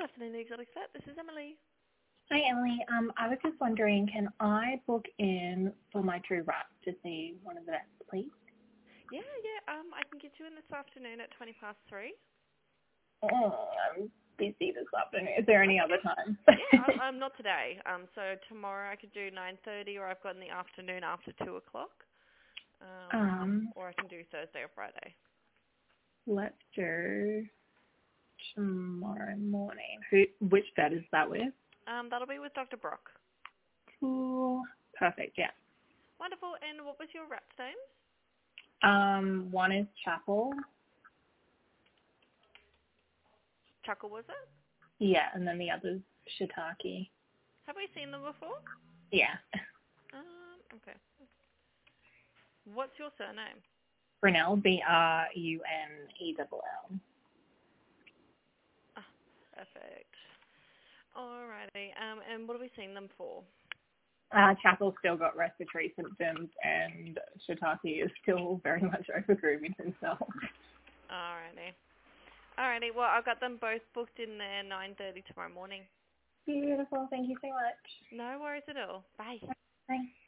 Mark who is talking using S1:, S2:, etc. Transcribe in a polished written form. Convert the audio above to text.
S1: afternoon, the Exotic Vet. This is Emily.
S2: Hi, Emily. I was just wondering, can I book in for my two rats to see one of the vets, please?
S1: Yeah. I can get you in this afternoon at 3:20.
S2: Oh, I'm busy this afternoon. Is there any other time?
S1: Yeah, I'm not today. So tomorrow I could do 9:30, or I've got in the afternoon after 2:00. Or I can do Thursday or Friday.
S2: Let's do tomorrow morning. Which vet is that with?
S1: That'll be with Dr. Brock.
S2: Cool. Perfect, yeah.
S1: Wonderful. And what was your rat's name?
S2: One is Chapel.
S1: Chuckle, was it?
S2: Yeah, and then the other's Shiitake.
S1: Have we seen them before?
S2: Yeah.
S1: Okay. What's your surname?
S2: Brunel, Brunell.
S1: Ah, perfect. Alrighty. And what have we seen them for?
S2: Chapel's still got respiratory symptoms, and Shiitake is still very much overgrooming himself.
S1: Alrighty. Well, I've got them both booked in there 9:30 tomorrow morning.
S2: Beautiful. Thank you so much.
S1: No worries at all. Bye.
S2: Bye.